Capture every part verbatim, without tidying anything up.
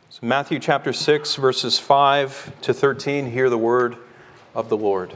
So Matthew chapter six, verses five to thirteen, hear the word of the Lord.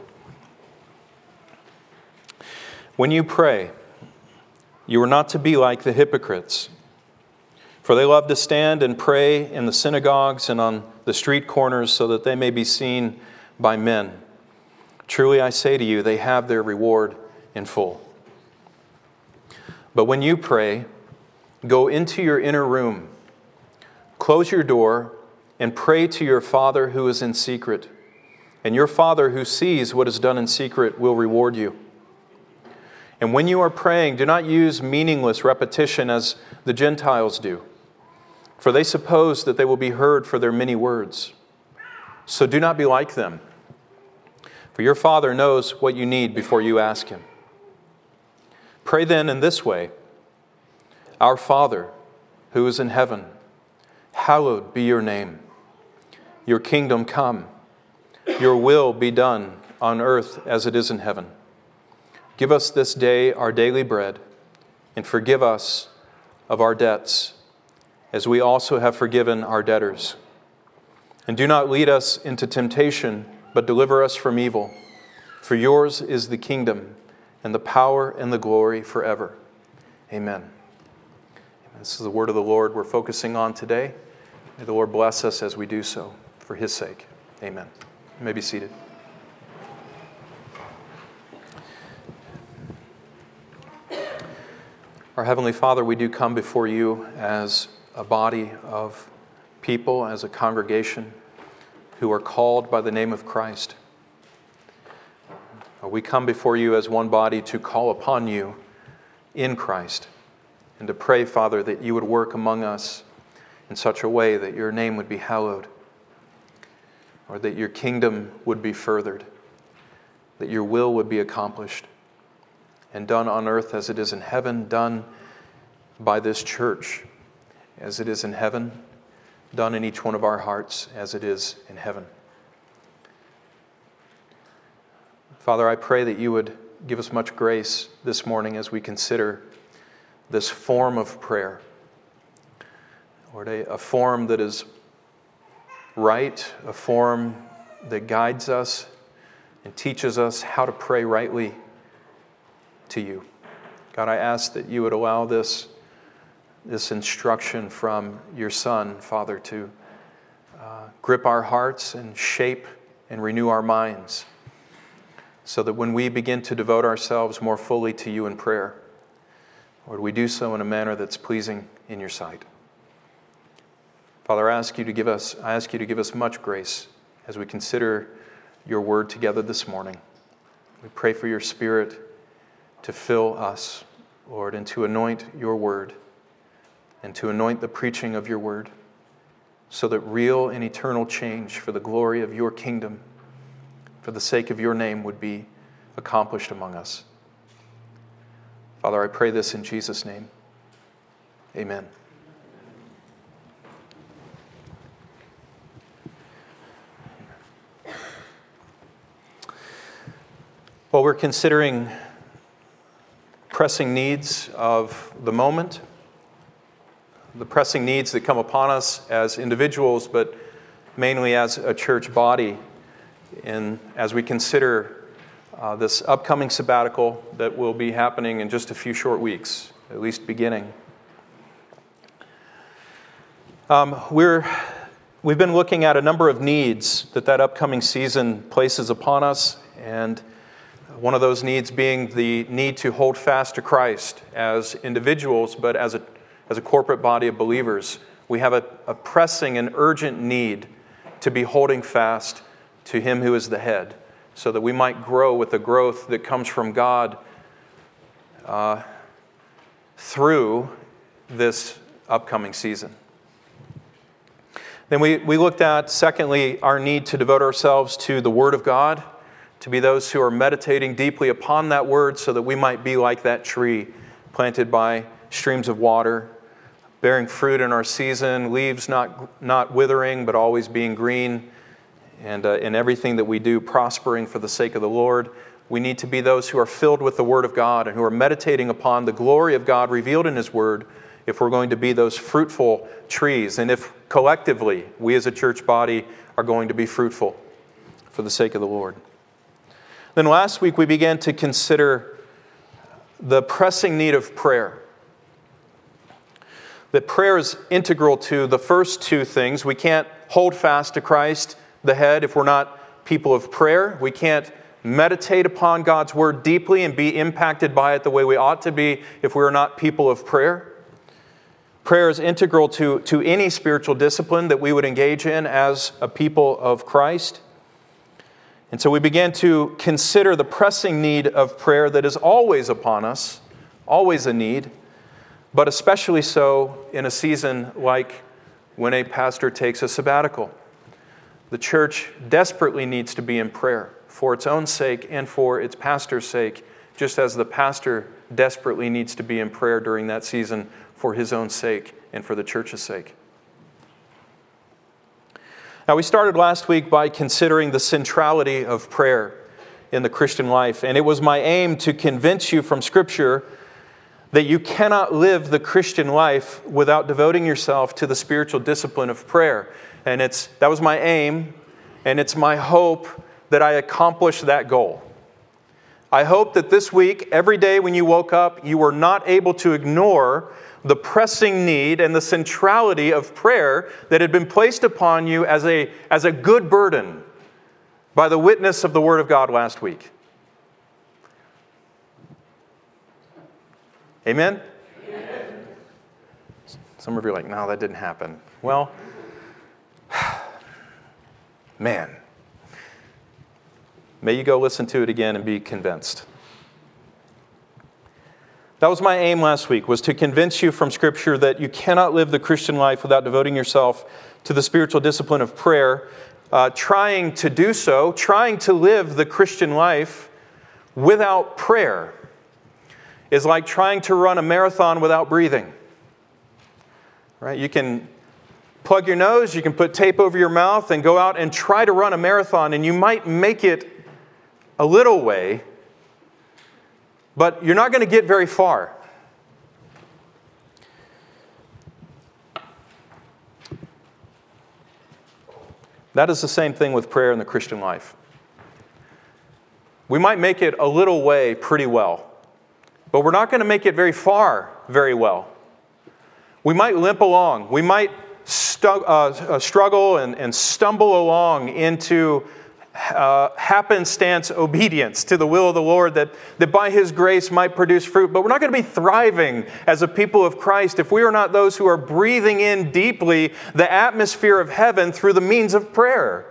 When you pray, you are not to be like the hypocrites, for they love to stand and pray in the synagogues and on the street corners so that they may be seen by men. Truly I say to you, they have their reward in full. But when you pray, go into your inner room, close your door, and pray to your Father who is in secret. And your Father who sees what is done in secret will reward you. And when you are praying, do not use meaningless repetition as the Gentiles do, for they suppose that they will be heard for their many words. So do not be like them, for your Father knows what you need before you ask Him. Pray then in this way: Our Father who is in heaven, hallowed be your name. Your kingdom come. Your will be done on earth as it is in heaven. Give us this day our daily bread, and forgive us of our debts, as we also have forgiven our debtors. And do not lead us into temptation, but deliver us from evil. For yours is the kingdom, and the power, and the glory forever. Amen. This is the word of the Lord we're focusing on today. May the Lord bless us as we do so for His sake. Amen. You may be seated. Our Heavenly Father, we do come before you as a body of people, as a congregation who are called by the name of Christ. We come before you as one body to call upon you in Christ and to pray, Father, that you would work among us in such a way that your name would be hallowed, or that your kingdom would be furthered, that your will would be accomplished and done on earth as it is in heaven, done by this church as it is in heaven, done in each one of our hearts as it is in heaven. Father, I pray that you would give us much grace this morning as we consider this form of prayer. Lord, a, a form that is right, a form that guides us and teaches us how to pray rightly to you. God, I ask that you would allow this, this instruction from your Son, Father, to uh, grip our hearts and shape and renew our minds, so that when we begin to devote ourselves more fully to you in prayer, Lord, we do so in a manner that's pleasing in your sight. Father, I ask you to give us, I ask you to give us much grace as we consider your word together this morning. We pray for your Spirit to fill us, Lord, and to anoint your word and to anoint the preaching of your word, so that real and eternal change for the glory of your kingdom, for the sake of your name, would be accomplished among us. Father, I pray this in Jesus' name. Amen. Well, we're considering pressing needs of the moment, the pressing needs that come upon us as individuals, but mainly as a church body. And as we consider uh, this upcoming sabbatical that will be happening in just a few short weeks, at least beginning. Um, we're, we've been looking at a number of needs that that upcoming season places upon us, and one of those needs being the need to hold fast to Christ as individuals, but as a, as a corporate body of believers. We have a, a pressing and urgent need to be holding fast to Him who is the head, so that we might grow with the growth that comes from God uh, through this upcoming season. Then we, we looked at, secondly, our need to devote ourselves to the Word of God, to be those who are meditating deeply upon that Word, so that we might be like that tree planted by streams of water, bearing fruit in our season, leaves not, not withering, but always being green, and uh, in everything that we do, prospering for the sake of the Lord. We need to be those who are filled with the Word of God and who are meditating upon the glory of God revealed in His Word if we're going to be those fruitful trees, and if collectively we as a church body are going to be fruitful for the sake of the Lord. Then last week we began to consider the pressing need of prayer. That prayer is integral to the first two things. We can't hold fast to Christ, the head, if we're not people of prayer. We can't meditate upon God's Word deeply and be impacted by it the way we ought to be if we're not people of prayer. Prayer is integral to, to any spiritual discipline that we would engage in as a people of Christ. And so we began to consider the pressing need of prayer that is always upon us, always a need, but especially so in a season like when a pastor takes a sabbatical. The church desperately needs to be in prayer for its own sake and for its pastor's sake, just as the pastor desperately needs to be in prayer during that season for his own sake and for the church's sake. Now, we started last week by considering the centrality of prayer in the Christian life, and it was my aim to convince you from Scripture that you cannot live the Christian life without devoting yourself to the spiritual discipline of prayer. And it's that was my aim, and it's my hope that I accomplish that goal. I hope that this week, every day when you woke up, you were not able to ignore the pressing need and the centrality of prayer that had been placed upon you as a, as a good burden by the witness of the Word of God last week. Amen? Amen. Some of you are like, no, that didn't happen. Well, man, may you go listen to it again and be convinced. That was my aim last week, was to convince you from Scripture that you cannot live the Christian life without devoting yourself to the spiritual discipline of prayer. Uh, trying to do so, trying to live the Christian life without prayer is like trying to run a marathon without breathing. Right? You can plug your nose, you can put tape over your mouth and go out and try to run a marathon, and you might make it a little way, but you're not going to get very far. That is the same thing with prayer in the Christian life. We might make it a little way pretty well, but we're not going to make it very far very well. We might limp along. We might stu- uh, struggle and, and stumble along into Uh, happenstance obedience to the will of the Lord that, that by His grace might produce fruit. But we're not going to be thriving as a people of Christ if we are not those who are breathing in deeply the atmosphere of heaven through the means of prayer.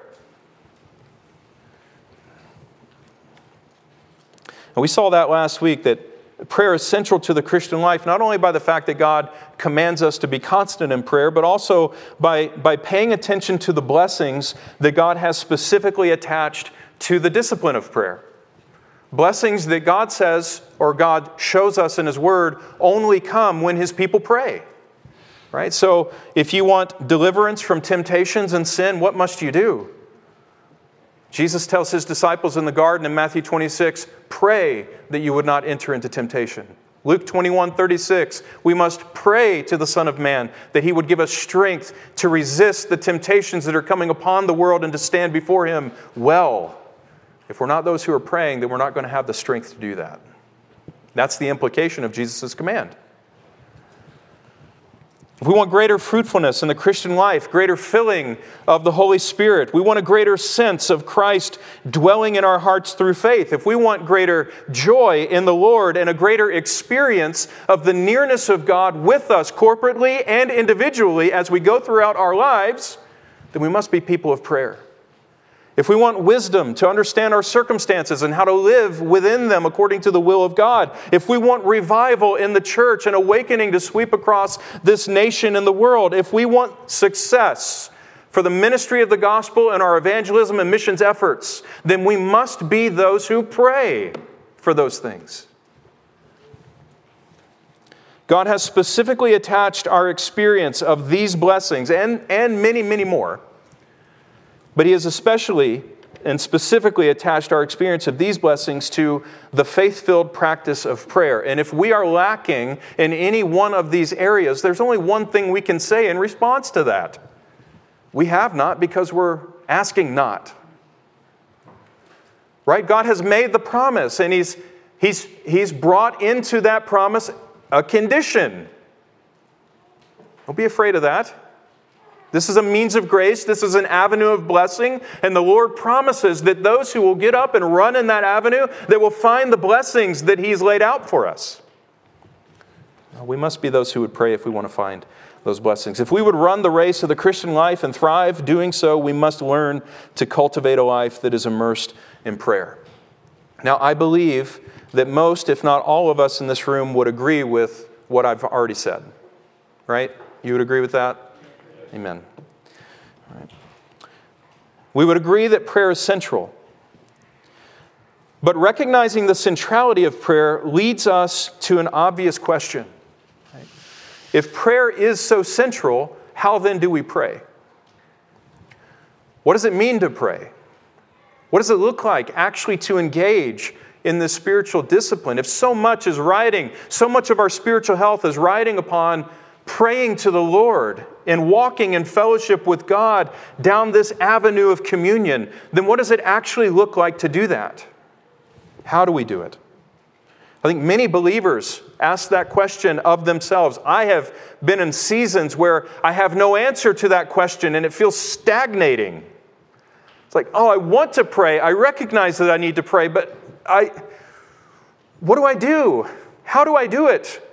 And we saw that last week, that prayer is central to the Christian life, not only by the fact that God commands us to be constant in prayer, but also by, by paying attention to the blessings that God has specifically attached to the discipline of prayer. Blessings that God says, or God shows us in His Word, only come when His people pray. Right? So if you want deliverance from temptations and sin, what must you do? Jesus tells His disciples in the garden in Matthew twenty-six, pray that you would not enter into temptation. Luke twenty-one thirty-six, we must pray to the Son of Man that He would give us strength to resist the temptations that are coming upon the world and to stand before Him well. If we're not those who are praying, then we're not going to have the strength to do that. That's the implication of Jesus' command. If we want greater fruitfulness in the Christian life, greater filling of the Holy Spirit, we want a greater sense of Christ dwelling in our hearts through faith, if we want greater joy in the Lord and a greater experience of the nearness of God with us corporately and individually as we go throughout our lives, then we must be people of prayer. If we want wisdom to understand our circumstances and how to live within them according to the will of God, if we want revival in the church and awakening to sweep across this nation and the world, if we want success for the ministry of the gospel and our evangelism and missions efforts, then we must be those who pray for those things. God has specifically attached our experience of these blessings and, and many, many more. But He has especially and specifically attached our experience of these blessings to the faith-filled practice of prayer. And if we are lacking in any one of these areas, there's only one thing we can say in response to that. We have not because we're asking not. Right? God has made the promise, and He's, he's, he's brought into that promise a condition. Don't be afraid of that. This is a means of grace. This is an avenue of blessing. And the Lord promises that those who will get up and run in that avenue, they will find the blessings that He's laid out for us. We must be those who would pray if we want to find those blessings. If we would run the race of the Christian life and thrive doing so, we must learn to cultivate a life that is immersed in prayer. Now, I believe that most, if not all of us in this room would agree with what I've already said. Right? You would agree with that? Amen. All right. We would agree that prayer is central. But recognizing the centrality of prayer leads us to an obvious question. Right? If prayer is so central, how then do we pray? What does it mean to pray? What does it look like actually to engage in this spiritual discipline? If so much is riding, so much of our spiritual health is riding upon praying to the Lord and walking in fellowship with God down this avenue of communion, then what does it actually look like to do that? How do we do it? I think many believers ask that question of themselves. I have been in seasons where I have no answer to that question and it feels stagnating. It's like, oh, I want to pray. I recognize that I need to pray, but I, what do I do? How do I do it?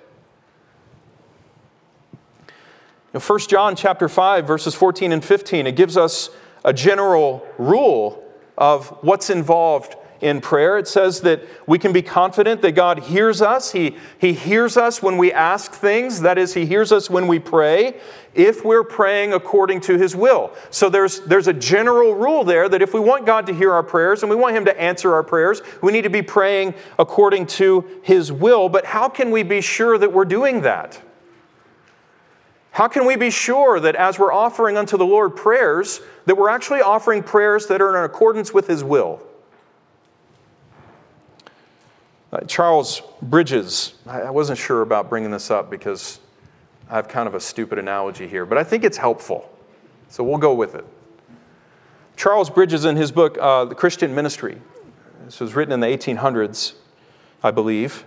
First John chapter five, verses fourteen and fifteen, it gives us a general rule of what's involved in prayer. It says that we can be confident that God hears us. He, he hears us when we ask things. That is, He hears us when we pray, if we're praying according to His will. So there's, there's a general rule there that if we want God to hear our prayers and we want Him to answer our prayers, we need to be praying according to His will. But how can we be sure that we're doing that? How can we be sure that as we're offering unto the Lord prayers, that we're actually offering prayers that are in accordance with His will? Uh, Charles Bridges, I wasn't sure about bringing this up because I have kind of a stupid analogy here, but I think it's helpful, so we'll go with it. Charles Bridges, in his book, uh, The Christian Ministry, this was written in the eighteen hundreds, I believe,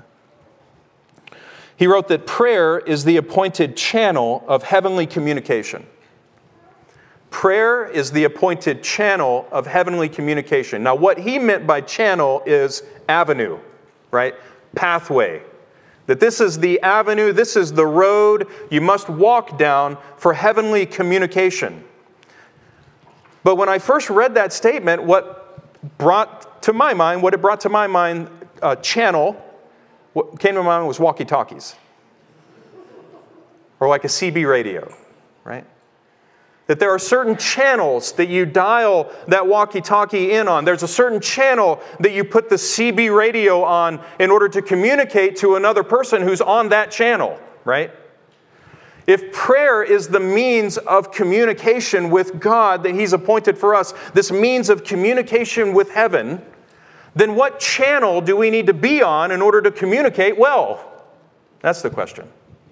he wrote that prayer is the appointed channel of heavenly communication. Prayer is the appointed channel of heavenly communication. Now, what he meant by channel is avenue, right? Pathway. That this is the avenue, this is the road you must walk down for heavenly communication. But when I first read that statement, what brought to my mind, what it brought to my mind, uh, channel, what came to my mind was walkie-talkies. Or like a C B radio, right? That there are certain channels that you dial that walkie-talkie in on. There's a certain channel that you put the C B radio on in order to communicate to another person who's on that channel, right? If prayer is the means of communication with God that He's appointed for us, this means of communication with heaven, then what channel do we need to be on in order to communicate well? That's the question.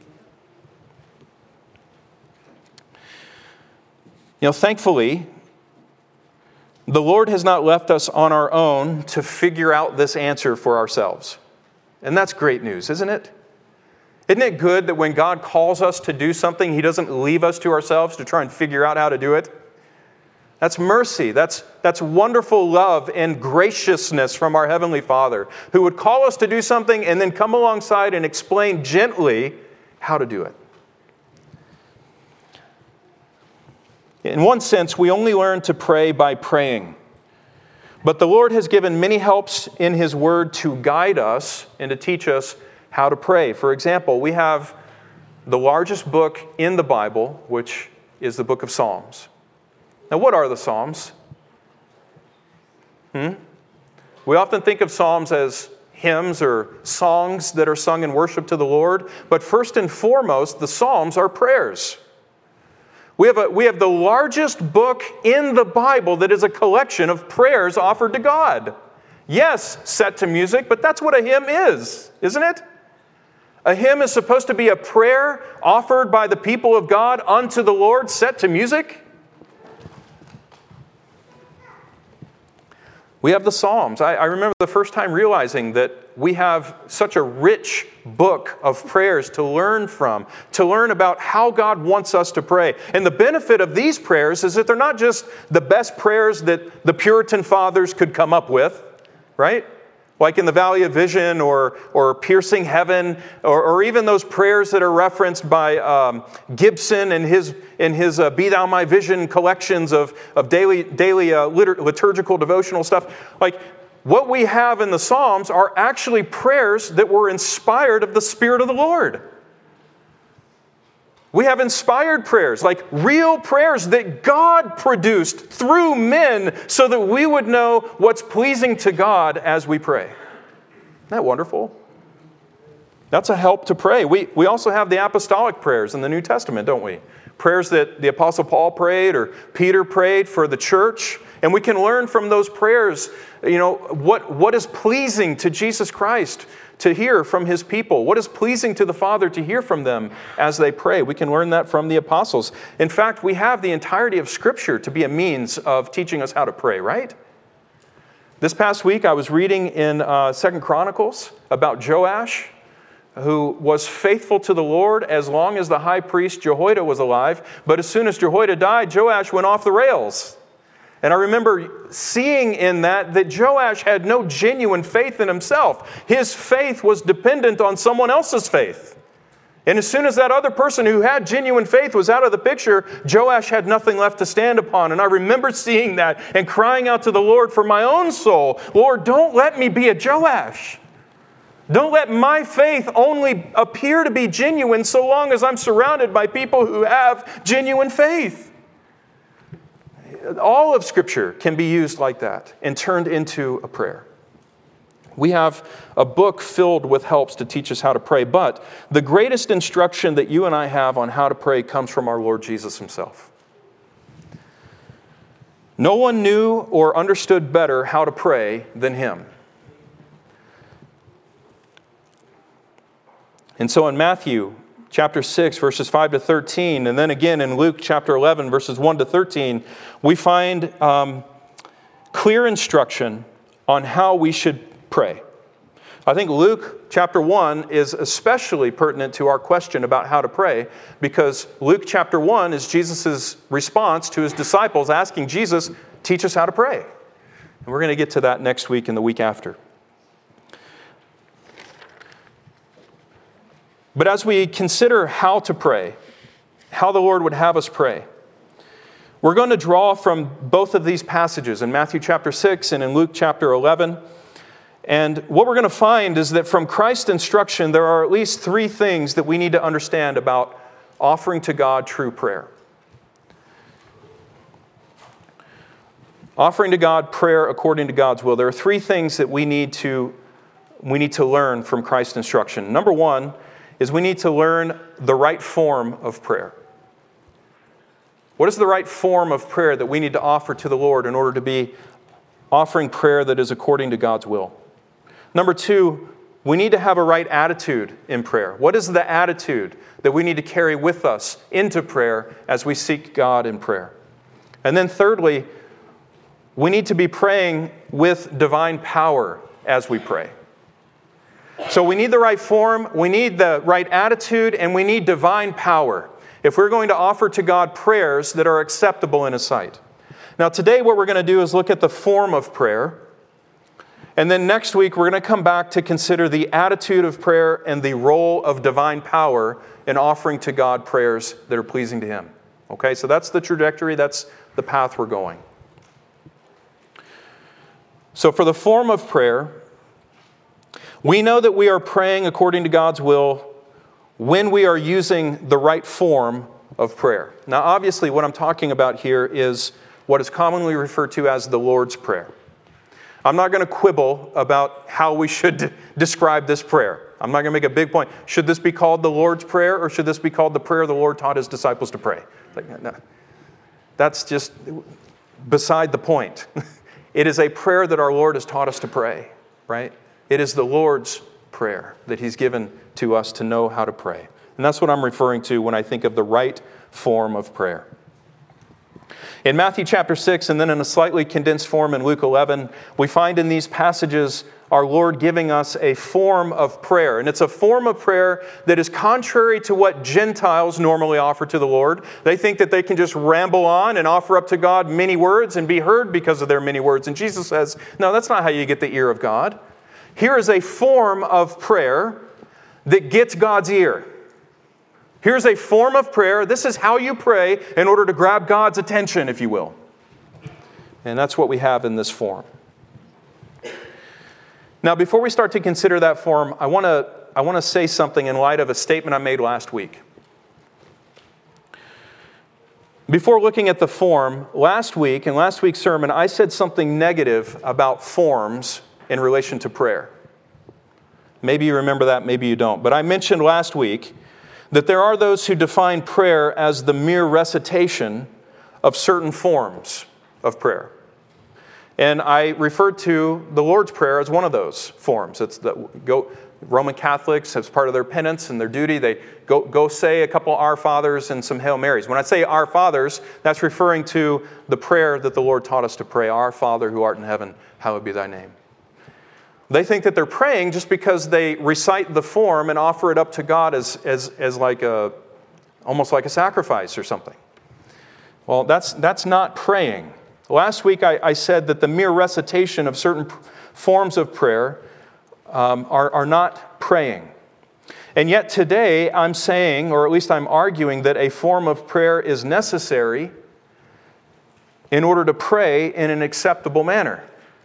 You know, thankfully, the Lord has not left us on our own to figure out this answer for ourselves. And that's great news, isn't it? Isn't it good that when God calls us to do something, He doesn't leave us to ourselves to try and figure out how to do it? That's mercy. That's, that's wonderful love and graciousness from our Heavenly Father, who would call us to do something and then come alongside and explain gently how to do it. In one sense, we only learn to pray by praying. But the Lord has given many helps in His Word to guide us and to teach us how to pray. For example, we have the largest book in the Bible, which is the book of Psalms. Now, what are the Psalms? Hmm? We often think of Psalms as hymns or songs that are sung in worship to the Lord. But first and foremost, the Psalms are prayers. We have, a, we have the largest book in the Bible that is a collection of prayers offered to God. Yes, set to music, but that's what a hymn is, isn't it? A hymn is supposed to be a prayer offered by the people of God unto the Lord, set to music. We have the Psalms. I, I remember the first time realizing that we have such a rich book of prayers to learn from, to learn about how God wants us to pray. And the benefit of these prayers is that they're not just the best prayers that the Puritan fathers could come up with, right? Like in the Valley of Vision or, or Piercing Heaven, or, or even those prayers that are referenced by um, Gibson in his, in his uh, Be Thou My Vision collections of, of daily, daily uh, litur- liturgical devotional stuff. Like, what we have in the Psalms are actually prayers that were inspired of the Spirit of the Lord. We have inspired prayers, like real prayers that God produced through men so that we would know what's pleasing to God as we pray. Isn't that wonderful? That's a help to pray. We, we also have the apostolic prayers in the New Testament, don't we? Prayers that the Apostle Paul prayed or Peter prayed for the church. And we can learn from those prayers, you know, what, what is pleasing to Jesus Christ to hear from His people. What is pleasing to the Father to hear from them as they pray. We can learn that from the apostles. In fact, we have the entirety of Scripture to be a means of teaching us how to pray, right? This past week, I was reading in uh, Second Chronicles about Joash, who was faithful to the Lord as long as the high priest Jehoiada was alive. But as soon as Jehoiada died, Joash went off the rails. And I remember seeing in that that Joash had no genuine faith in himself. His faith was dependent on someone else's faith. And as soon as that other person who had genuine faith was out of the picture, Joash had nothing left to stand upon. And I remember seeing that and crying out to the Lord for my own soul, Lord, don't let me be a Joash. Don't let my faith only appear to be genuine so long as I'm surrounded by people who have genuine faith. All of Scripture can be used like that and turned into a prayer. We have a book filled with helps to teach us how to pray, but the greatest instruction that you and I have on how to pray comes from our Lord Jesus Himself. No one knew or understood better how to pray than Him. And so in Matthew chapter six, verses five to thirteen, and then again in Luke chapter eleven, verses one to thirteen, we find um, clear instruction on how we should pray. I think Luke chapter one is especially pertinent to our question about how to pray, because Luke chapter one is Jesus' response to His disciples asking Jesus, teach us how to pray. And we're going to get to that next week and the week after. But as we consider how to pray, how the Lord would have us pray, we're going to draw from both of these passages in Matthew chapter six and in Luke chapter eleven. And what we're going to find is that from Christ's instruction, there are at least three things that we need to understand about offering to God true prayer. Offering to God prayer according to God's will. There are three things that we need to, we need to learn from Christ's instruction. Number one is we need to learn the right form of prayer. What is the right form of prayer that we need to offer to the Lord in order to be offering prayer that is according to God's will? Number two, we need to have a right attitude in prayer. What is the attitude that we need to carry with us into prayer as we seek God in prayer? And then thirdly, we need to be praying with divine power as we pray. So we need the right form, we need the right attitude, and we need divine power if we're going to offer to God prayers that are acceptable in His sight. Now today what we're going to do is look at the form of prayer. And then next week we're going to come back to consider the attitude of prayer and the role of divine power in offering to God prayers that are pleasing to Him. Okay, so that's the trajectory, that's the path we're going. So for the form of prayer, we know that we are praying according to God's will when we are using the right form of prayer. Now, obviously, what I'm talking about here is what is commonly referred to as the Lord's Prayer. I'm not going to quibble about how we should describe this prayer. I'm not going to make a big point. Should this be called the Lord's Prayer, or should this be called the prayer the Lord taught His disciples to pray? Like, no, that's just beside the point. It is a prayer that our Lord has taught us to pray, right? It is the Lord's prayer that He's given to us to know how to pray. And that's what I'm referring to when I think of the right form of prayer. In Matthew chapter six, and then in a slightly condensed form in Luke eleven, we find in these passages our Lord giving us a form of prayer. And it's a form of prayer that is contrary to what Gentiles normally offer to the Lord. They think that they can just ramble on and offer up to God many words and be heard because of their many words. And Jesus says, no, that's not how you get the ear of God. Here is a form of prayer that gets God's ear. Here's a form of prayer. This is how you pray in order to grab God's attention, if you will. And that's what we have in this form. Now, before we start to consider that form, I want to I want to say something in light of a statement I made last week. Before looking at the form, last week, in last week's sermon, I said something negative about forms in relation to prayer. Maybe you remember that, maybe you don't. But I mentioned last week that there are those who define prayer as the mere recitation of certain forms of prayer. And I referred to the Lord's Prayer as one of those forms. It's the go, Roman Catholics, as part of their penance and their duty, they go, go say a couple Our Fathers and some Hail Marys. When I say Our Fathers, that's referring to the prayer that the Lord taught us to pray. Our Father who art in heaven, hallowed be thy name. They think that they're praying just because they recite the form and offer it up to God as, as, as like a, almost like a sacrifice or something. Well, that's, that's not praying. Last week I, I said that the mere recitation of certain p- forms of prayer um, are, are not praying. And yet today I'm saying, or at least I'm arguing, that a form of prayer is necessary in order to pray in an acceptable manner.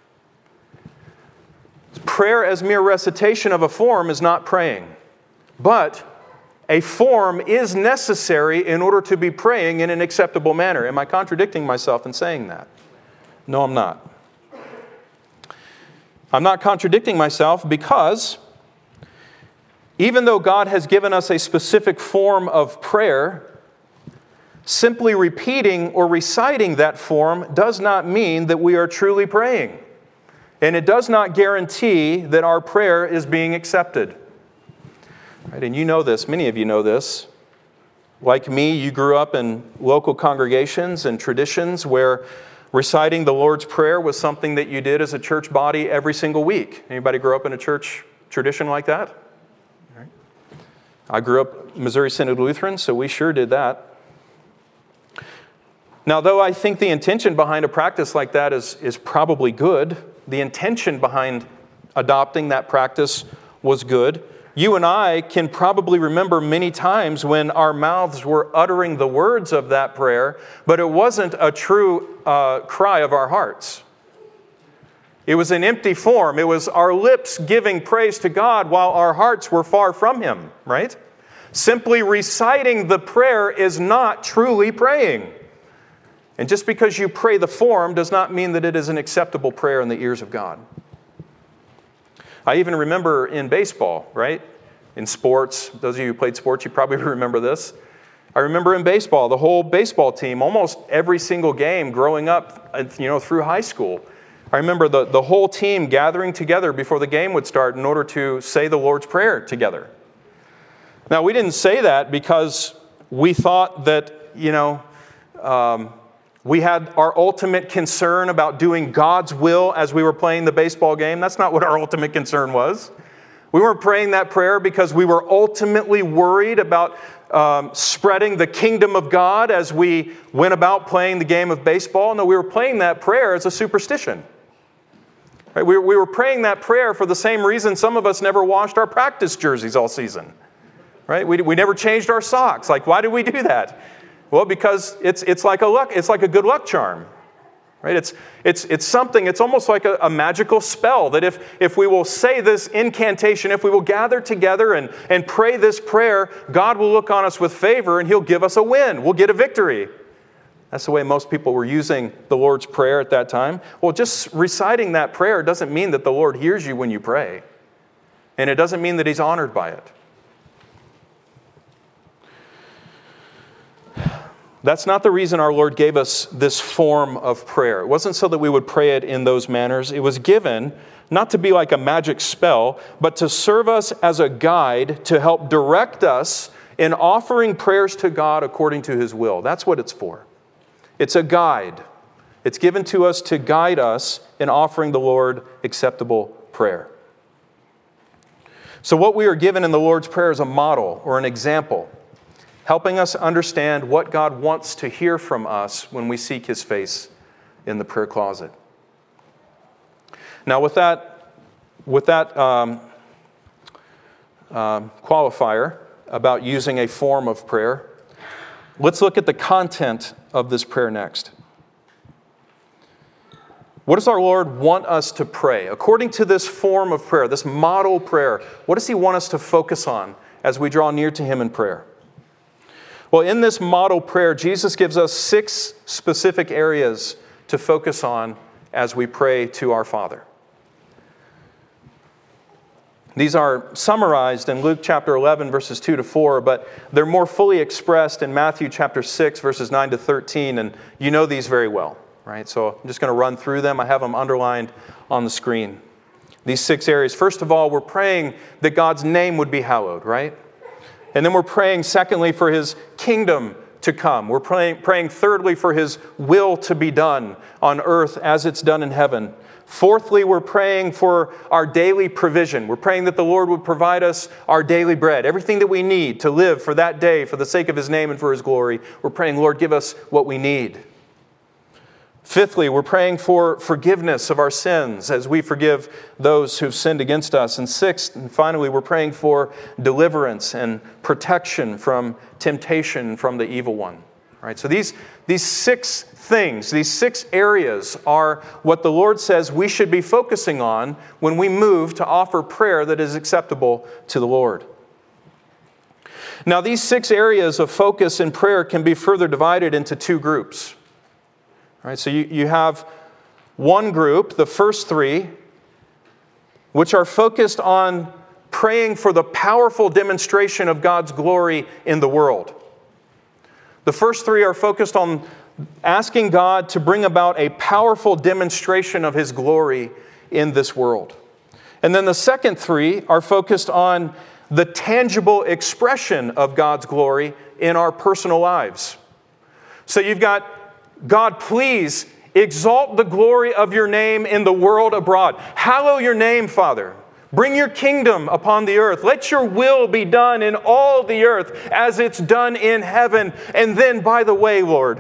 Prayer as mere recitation of a form is not praying. But a form is necessary in order to be praying in an acceptable manner. Am I contradicting myself in saying that? No, I'm not. I'm not contradicting myself because even though God has given us a specific form of prayer, simply repeating or reciting that form does not mean that we are truly praying. And it does not guarantee that our prayer is being accepted. Right? And you know this, many of you know this. Like me, you grew up in local congregations and traditions where reciting the Lord's Prayer was something that you did as a church body every single week. Anybody grow up in a church tradition like that? Right. I grew up Missouri Synod Lutheran, so we sure did that. Now, though I think the intention behind a practice like that is, is probably good, the intention behind adopting that practice was good, you and I can probably remember many times when our mouths were uttering the words of that prayer, but it wasn't a true uh, cry of our hearts. It was an empty form. It was our lips giving praise to God while our hearts were far from Him, right? Simply reciting the prayer is not truly praying. And just because you pray the form does not mean that it is an acceptable prayer in the ears of God. I even remember in baseball, right? In sports, those of you who played sports, you probably remember this. I remember in baseball, the whole baseball team, almost every single game growing up, you know, through high school. I remember the, the whole team gathering together before the game would start in order to say the Lord's Prayer together. Now, we didn't say that because we thought that, you know, um, we had our ultimate concern about doing God's will as we were playing the baseball game. That's not what our ultimate concern was. We weren't praying that prayer because we were ultimately worried about um, spreading the kingdom of God as we went about playing the game of baseball. No, we were praying that prayer as a superstition. Right? We, we were praying that prayer for the same reason some of us never washed our practice jerseys all season. Right? We, we never changed our socks. Like, why did we do that? Well, because it's it's like a luck, it's like a good luck charm, right? It's it's it's something. It's almost like a, a magical spell that if if we will say this incantation, if we will gather together and and pray this prayer, God will look on us with favor and He'll give us a win. We'll get a victory. That's the way most people were using the Lord's Prayer at that time. Well, just reciting that prayer doesn't mean that the Lord hears you when you pray, and it doesn't mean that He's honored by it. That's not the reason our Lord gave us this form of prayer. It wasn't so that we would pray it in those manners. It was given not to be like a magic spell, but to serve us as a guide to help direct us in offering prayers to God according to His will. That's what it's for. It's a guide. It's given to us to guide us in offering the Lord acceptable prayer. So what we are given in the Lord's Prayer is a model or an example, helping us understand what God wants to hear from us when we seek His face in the prayer closet. Now, with that, with that um, um, qualifier about using a form of prayer, let's look at the content of this prayer next. What does our Lord want us to pray? According to this form of prayer, this model prayer, what does He want us to focus on as we draw near to Him in prayer? Well, in this model prayer, Jesus gives us six specific areas to focus on as we pray to our Father. These are summarized in Luke chapter eleven, verses two to four, but they're more fully expressed in Matthew chapter six, verses nine to thirteen, and you know these very well, right? So I'm just going to run through them. I have them underlined on the screen. These six areas. First of all, we're praying that God's name would be hallowed, right? And then we're praying, secondly, for His kingdom to come. We're praying, praying thirdly, for His will to be done on earth as it's done in heaven. Fourthly, we're praying for our daily provision. We're praying that the Lord would provide us our daily bread, everything that we need to live for that day, for the sake of His name and for His glory. We're praying, Lord, give us what we need. Fifthly, we're praying for forgiveness of our sins as we forgive those who've sinned against us. And sixth, and finally, we're praying for deliverance and protection from temptation from the evil one. Right? So these, these six things, these six areas are what the Lord says we should be focusing on when we move to offer prayer that is acceptable to the Lord. Now, these six areas of focus in prayer can be further divided into two groups. All right, so you, you have one group, the first three, which are focused on praying for the powerful demonstration of God's glory in the world. The first three are focused on asking God to bring about a powerful demonstration of His glory in this world. And then the second three are focused on the tangible expression of God's glory in our personal lives. So you've got, God, please exalt the glory of your name in the world abroad. Hallow your name, Father. Bring your kingdom upon the earth. Let your will be done in all the earth as it's done in heaven. And then, by the way, Lord,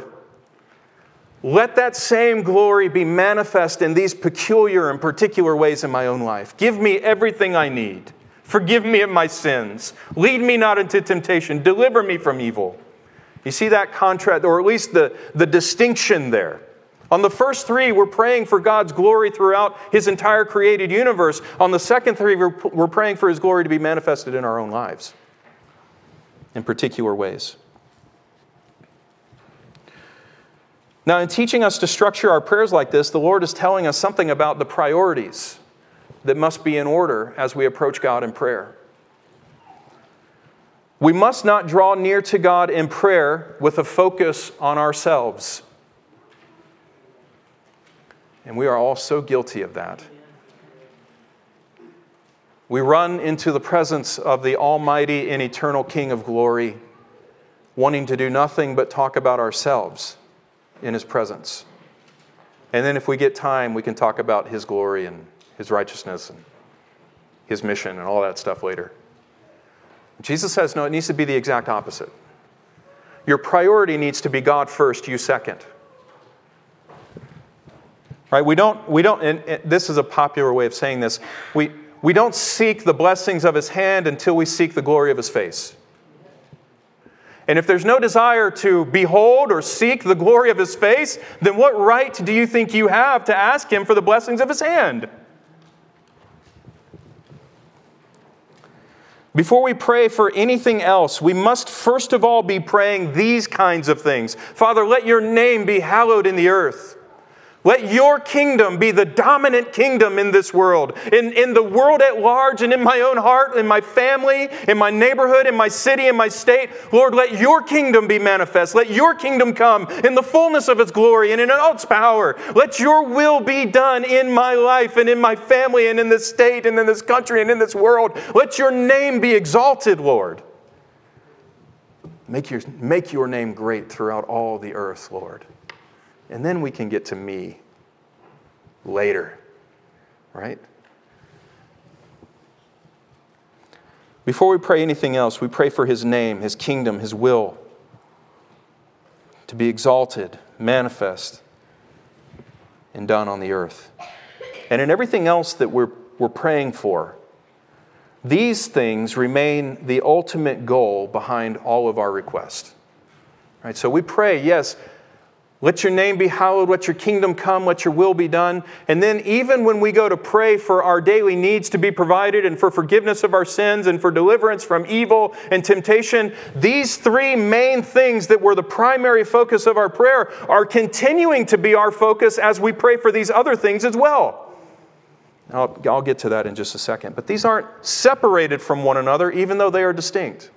let that same glory be manifest in these peculiar and particular ways in my own life. Give me everything I need. Forgive me of my sins. Lead me not into temptation. Deliver me from evil. You see that contrast, or at least the, the distinction there. On the first three, we're praying for God's glory throughout His entire created universe. On the second three, we're, we're praying for His glory to be manifested in our own lives in particular ways. Now, in teaching us to structure our prayers like this, the Lord is telling us something about the priorities that must be in order as we approach God in prayer. We must not draw near to God in prayer with a focus on ourselves. And we are all so guilty of that. We run into the presence of the Almighty and Eternal King of Glory, wanting to do nothing but talk about ourselves in His presence. And then if we get time, we can talk about His glory and His righteousness and His mission and all that stuff later. Jesus says, no, it needs to be the exact opposite. Your priority needs to be God first, you second. Right? We don't, we don't, and, and this is a popular way of saying this, we, we don't seek the blessings of His hand until we seek the glory of His face. And if there's no desire to behold or seek the glory of His face, then what right do you think you have to ask Him for the blessings of His hand? Before we pray for anything else, we must first of all be praying these kinds of things. Father, let your name be hallowed in the earth. Let your kingdom be the dominant kingdom in this world, in, in the world at large and in my own heart, in my family, in my neighborhood, in my city, in my state. Lord, let your kingdom be manifest. Let your kingdom come in the fullness of its glory and in all its power. Let your will be done in my life and in my family and in this state and in this country and in this world. Let your name be exalted, Lord. Make your, make your name great throughout all the earth, Lord. And then we can get to me later, right? Before we pray anything else, we pray for His name, His kingdom, His will to be exalted, manifest, and done on the earth. And in everything else that we're, we're praying for, these things remain the ultimate goal behind all of our requests. Right? So we pray, yes, let your name be hallowed, let your kingdom come, let your will be done. And then even when we go to pray for our daily needs to be provided and for forgiveness of our sins and for deliverance from evil and temptation, these three main things that were the primary focus of our prayer are continuing to be our focus as we pray for these other things as well. I'll, I'll get to that in just a second. But these aren't separated from one another, even though they are distinct.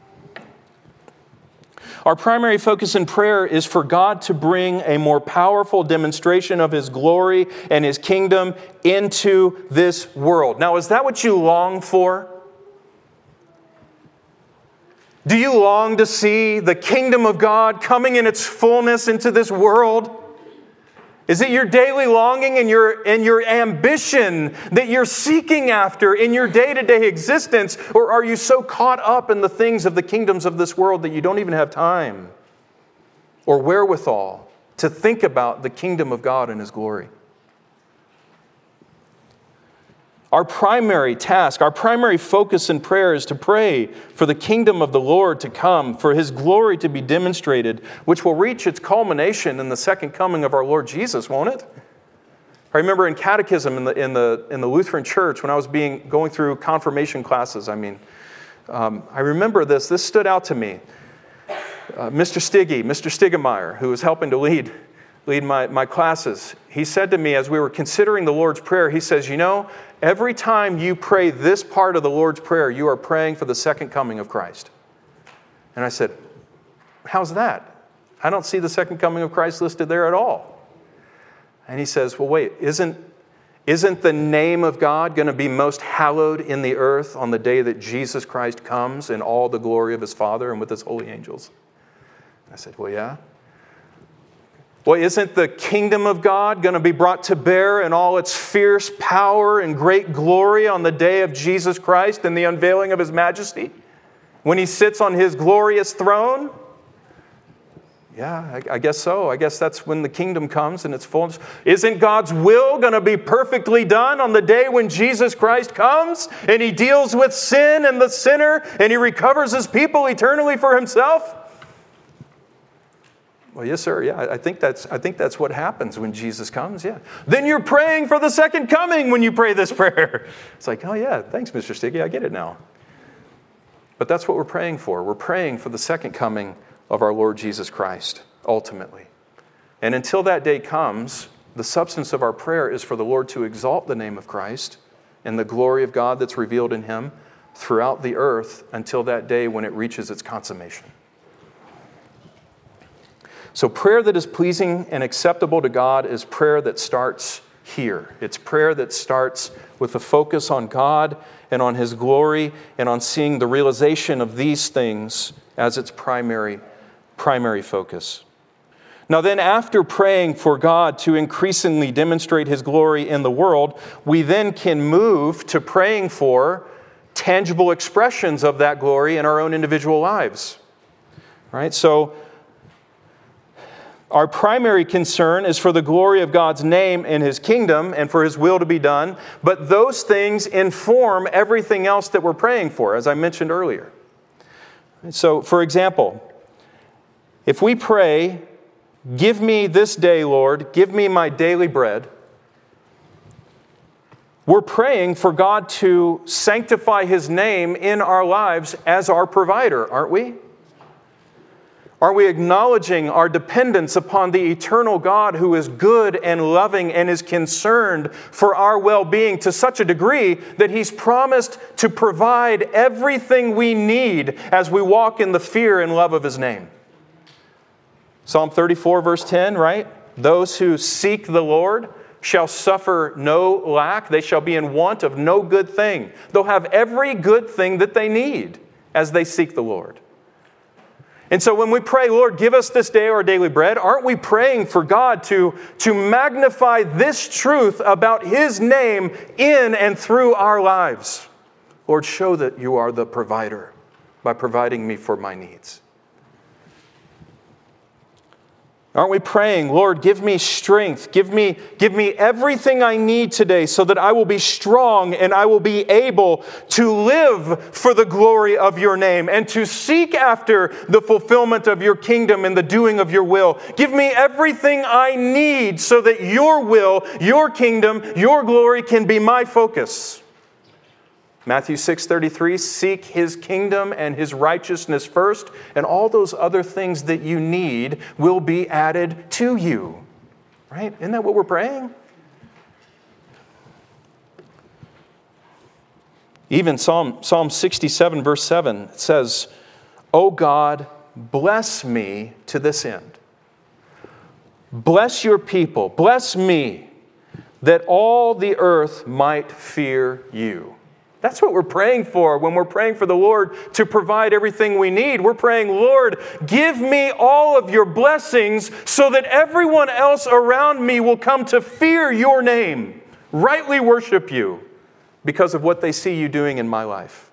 Our primary focus in prayer is for God to bring a more powerful demonstration of His glory and His kingdom into this world. Now, is that what you long for? Do you long to see the kingdom of God coming in its fullness into this world? Is it your daily longing and your, and your ambition that you're seeking after in your day-to-day existence? Or are you so caught up in the things of the kingdoms of this world that you don't even have time or wherewithal to think about the kingdom of God and His glory? Our primary task, our primary focus in prayer is to pray for the kingdom of the Lord to come, for His glory to be demonstrated, which will reach its culmination in the second coming of our Lord Jesus, won't it? I remember in catechism in the in the in the Lutheran Church when I was being going through confirmation classes. I mean, um, I remember this. This stood out to me. Uh, Mister Stiggy, Mister Stigemeyer, who was helping to lead. lead my, my classes, he said to me as we were considering the Lord's Prayer, he says, you know, every time you pray this part of the Lord's Prayer, you are praying for the second coming of Christ. And I said, how's that? I don't see the second coming of Christ listed there at all. And he says, well, wait, isn't, isn't the name of God going to be most hallowed in the earth on the day that Jesus Christ comes in all the glory of His Father and with His holy angels? And I said, well, yeah. Well, isn't the kingdom of God going to be brought to bear in all its fierce power and great glory on the day of Jesus Christ and the unveiling of His majesty? When He sits on His glorious throne? Yeah, I, I guess so. I guess that's when the kingdom comes in its fullness. Isn't God's will going to be perfectly done on the day when Jesus Christ comes and He deals with sin and the sinner and He recovers His people eternally for Himself? Well, yes, sir. Yeah, I think that's I think that's what happens when Jesus comes. Yeah. Then you're praying for the second coming when you pray this prayer. It's like, oh yeah, thanks, Mister Stiggy. I get it now. But that's what we're praying for. We're praying for the second coming of our Lord Jesus Christ, ultimately. And until that day comes, the substance of our prayer is for the Lord to exalt the name of Christ and the glory of God that's revealed in Him throughout the earth until that day when it reaches its consummation. So prayer that is pleasing and acceptable to God is prayer that starts here. It's prayer that starts with a focus on God and on His glory and on seeing the realization of these things as its primary, primary focus. Now then, after praying for God to increasingly demonstrate His glory in the world, we then can move to praying for tangible expressions of that glory in our own individual lives. Right? So our primary concern is for the glory of God's name and His kingdom and for His will to be done. But those things inform everything else that we're praying for, as I mentioned earlier. So, for example, if we pray, give me this day, Lord, give me my daily bread, we're praying for God to sanctify His name in our lives as our provider, aren't we? Are we acknowledging our dependence upon the eternal God who is good and loving and is concerned for our well-being to such a degree that He's promised to provide everything we need as we walk in the fear and love of His name? Psalm thirty-four, verse ten, right? Those who seek the Lord shall suffer no lack. They shall be in want of no good thing. They'll have every good thing that they need as they seek the Lord. And so when we pray, Lord, give us this day our daily bread, aren't we praying for God to, to magnify this truth about His name in and through our lives? Lord, show that you are the provider by providing me for my needs. Aren't we praying, Lord, give me strength, give me, give me everything I need today so that I will be strong and I will be able to live for the glory of your name and to seek after the fulfillment of your kingdom and the doing of your will. Give me everything I need so that your will, your kingdom, your glory can be my focus. Matthew six thirty-three, seek His kingdom and His righteousness first, and all those other things that you need will be added to you. Right? Isn't that what we're praying? Even Psalm, Psalm sixty-seven, verse seven, it says, O God, bless me to this end. Bless your people, bless me, that all the earth might fear you. That's what we're praying for when we're praying for the Lord to provide everything we need. We're praying, Lord, give me all of your blessings so that everyone else around me will come to fear your name, rightly worship you because of what they see you doing in my life.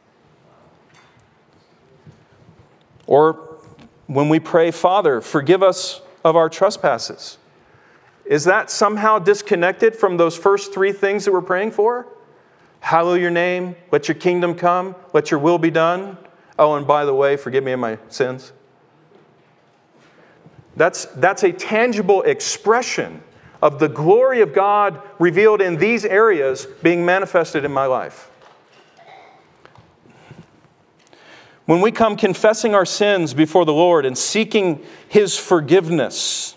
Or when we pray, Father, forgive us of our trespasses. Is that somehow disconnected from those first three things that we're praying for? Hallow your name, let your kingdom come, let your will be done. Oh, and by the way, forgive me of my sins. That's, that's a tangible expression of the glory of God revealed in these areas being manifested in my life. When we come confessing our sins before the Lord and seeking His forgiveness,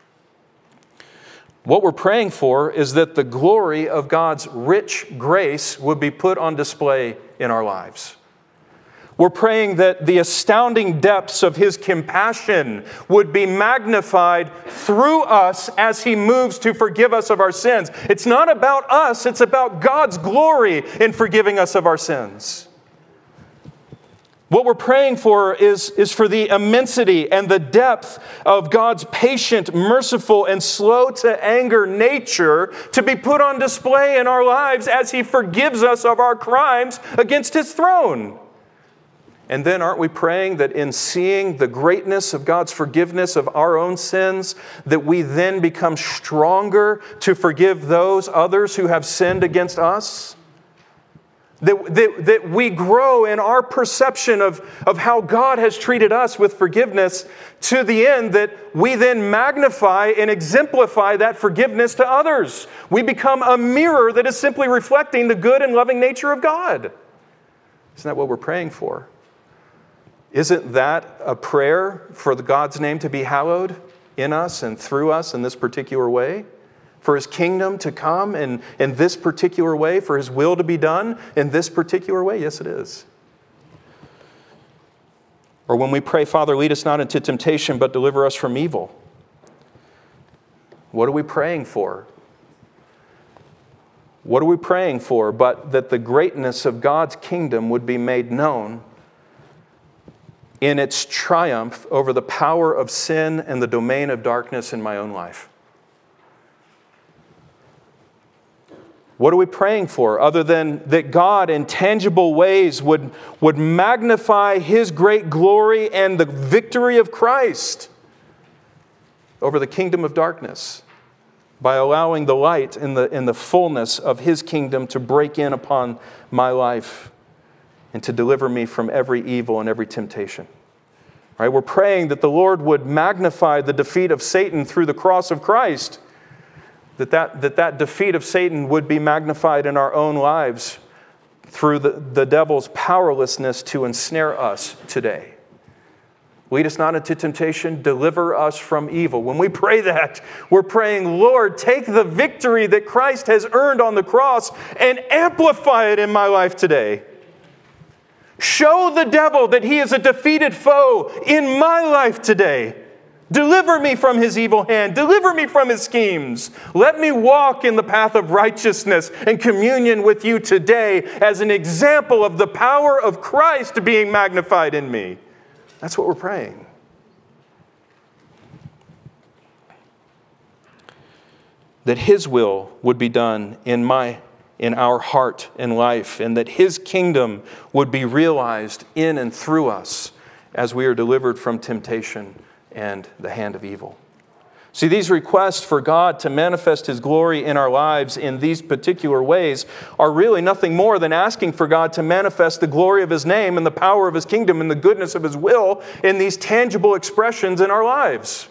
what we're praying for is that the glory of God's rich grace would be put on display in our lives. We're praying that the astounding depths of His compassion would be magnified through us as He moves to forgive us of our sins. It's not about us, it's about God's glory in forgiving us of our sins. What we're praying for is, is for the immensity and the depth of God's patient, merciful, and slow to anger nature to be put on display in our lives as He forgives us of our crimes against His throne. And then aren't we praying that in seeing the greatness of God's forgiveness of our own sins, that we then become stronger to forgive those others who have sinned against us? That, that, that we grow in our perception of, of how God has treated us with forgiveness to the end that we then magnify and exemplify that forgiveness to others. We become a mirror that is simply reflecting the good and loving nature of God. Isn't that what we're praying for? Isn't that a prayer for the God's name to be hallowed in us and through us in this particular way? For His kingdom to come in, in this particular way, for His will to be done in this particular way? Yes, it is. Or when we pray, Father, lead us not into temptation, but deliver us from evil. What are we praying for? What are we praying for but that the greatness of God's kingdom would be made known in its triumph over the power of sin and the domain of darkness in my own life? What are we praying for other than that God in tangible ways would, would magnify His great glory and the victory of Christ over the kingdom of darkness by allowing the light in the, in the fullness of His kingdom to break in upon my life and to deliver me from every evil and every temptation? Right? We're praying that the Lord would magnify the defeat of Satan through the cross of Christ. That that, that that defeat of Satan would be magnified in our own lives through the, the devil's powerlessness to ensnare us today. Lead us not into temptation, deliver us from evil. When we pray that, we're praying, Lord, take the victory that Christ has earned on the cross and amplify it in my life today. Show the devil that he is a defeated foe in my life today. Deliver me from his evil hand. Deliver me from his schemes. Let me walk in the path of righteousness and communion with you today as an example of the power of Christ being magnified in me. That's what we're praying. That his will would be done in my, in our heart and life, and that his kingdom would be realized in and through us as we are delivered from temptation and the hand of evil. See, these requests for God to manifest his glory in our lives in these particular ways are really nothing more than asking for God to manifest the glory of his name and the power of his kingdom and the goodness of his will in these tangible expressions in our lives.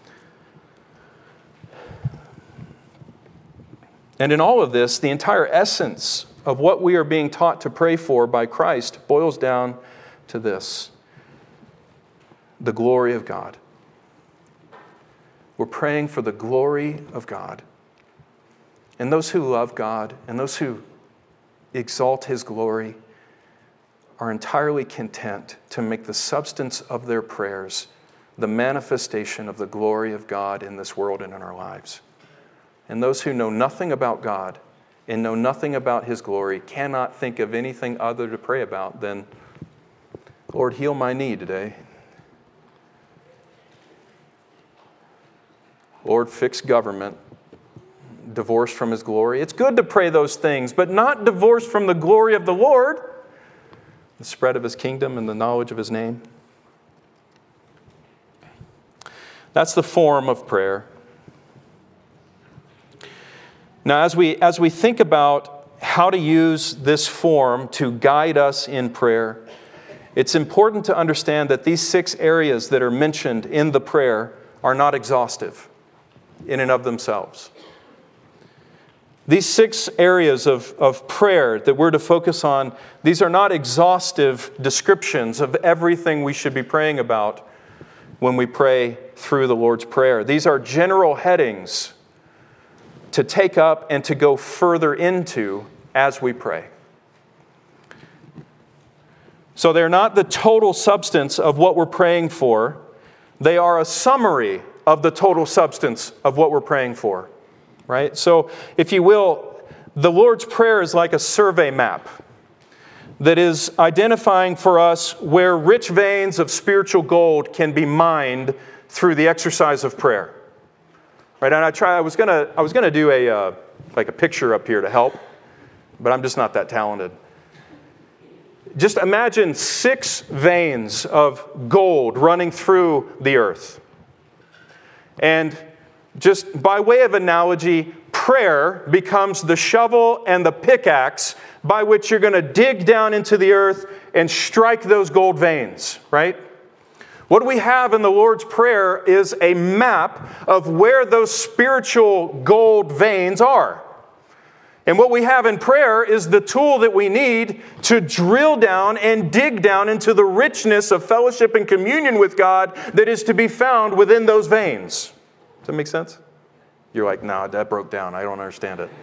And in all of this, the entire essence of what we are being taught to pray for by Christ boils down to this: the glory of God. We're praying for the glory of God. And those who love God and those who exalt his glory are entirely content to make the substance of their prayers the manifestation of the glory of God in this world and in our lives. And those who know nothing about God and know nothing about his glory cannot think of anything other to pray about than, Lord, heal my knee today. Lord, fix government, divorce from his glory. It's good to pray those things, but not divorce from the glory of the Lord, the spread of his kingdom and the knowledge of his name. That's the form of prayer. Now, as we, as we think about how to use this form to guide us in prayer, it's important to understand that these six areas that are mentioned in the prayer are not exhaustive in and of themselves. These six areas of, of prayer that we're to focus on, these are not exhaustive descriptions of everything we should be praying about when we pray through the Lord's Prayer. These are general headings to take up and to go further into as we pray. So they're not the total substance of what we're praying for. They are a summary of the total substance of what we're praying for, right? So, if you will, the Lord's Prayer is like a survey map that is identifying for us where rich veins of spiritual gold can be mined through the exercise of prayer, right? And I try. I was gonna. I was gonna do a uh, like a picture up here to help, but I'm just not that talented. Just imagine six veins of gold running through the earth. And just by way of analogy, prayer becomes the shovel and the pickaxe by which you're going to dig down into the earth and strike those gold veins, right? What we have in the Lord's Prayer is a map of where those spiritual gold veins are. And what we have in prayer is the tool that we need to drill down and dig down into the richness of fellowship and communion with God that is to be found within those veins. Does that make sense? You're like, nah, that broke down. I don't understand it.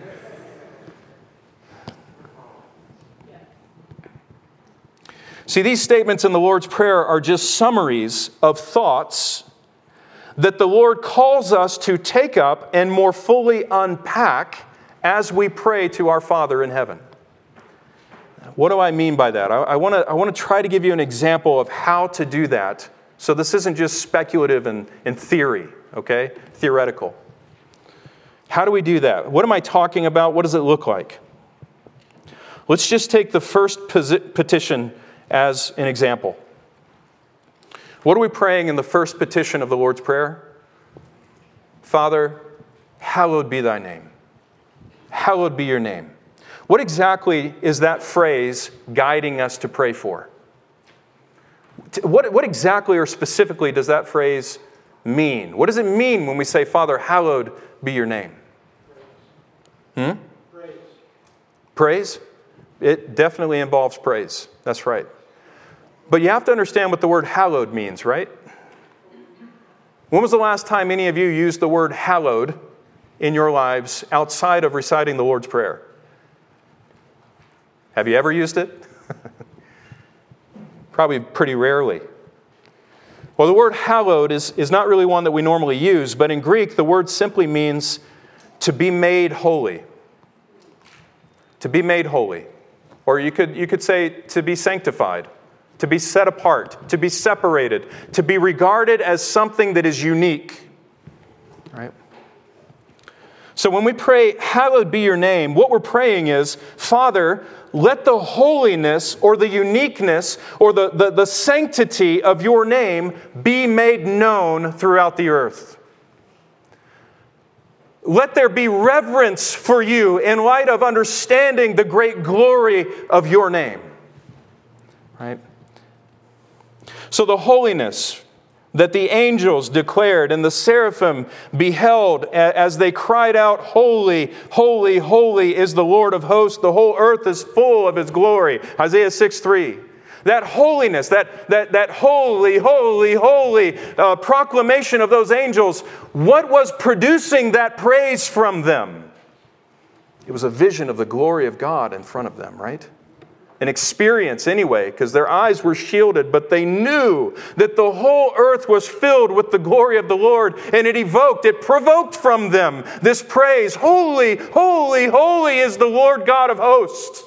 See, these statements in the Lord's Prayer are just summaries of thoughts that the Lord calls us to take up and more fully unpack as we pray to our Father in heaven. What do I mean by that? I, I want to I want to try to give you an example of how to do that. So this isn't just speculative and, and theory, okay? Theoretical. How do we do that? What am I talking about? What does it look like? Let's just take the first posi- petition as an example. What are we praying in the first petition of the Lord's Prayer? Father, hallowed be thy name. Hallowed be your name. What exactly is that phrase guiding us to pray for? What, what exactly or specifically does that phrase mean? What does it mean when we say, Father, hallowed be your name? Hmm? Praise. Praise? It definitely involves praise. That's right. But you have to understand what the word hallowed means, right? When was the last time any of you used the word hallowed in your lives outside of reciting the Lord's Prayer? Have you ever used it? Probably pretty rarely. Well, the word hallowed is, is not really one that we normally use, but in Greek, the word simply means to be made holy. To be made holy. Or you could, you could say to be sanctified, to be set apart, to be separated, to be regarded as something that is unique. Right? So when we pray, hallowed be your name, what we're praying is, Father, let the holiness or the uniqueness or the, the, the sanctity of your name be made known throughout the earth. Let there be reverence for you in light of understanding the great glory of your name. Right? So the holiness that the angels declared and the seraphim beheld as they cried out, holy, holy, holy is the Lord of hosts. The whole earth is full of His glory. Isaiah six three. That holiness, that, that, that holy, holy, holy uh, proclamation of those angels, what was producing that praise from them? It was a vision of the glory of God in front of them, right? An experience anyway, because their eyes were shielded, but they knew that the whole earth was filled with the glory of the Lord, and it evoked, it provoked from them this praise, holy, holy, holy is the Lord God of hosts.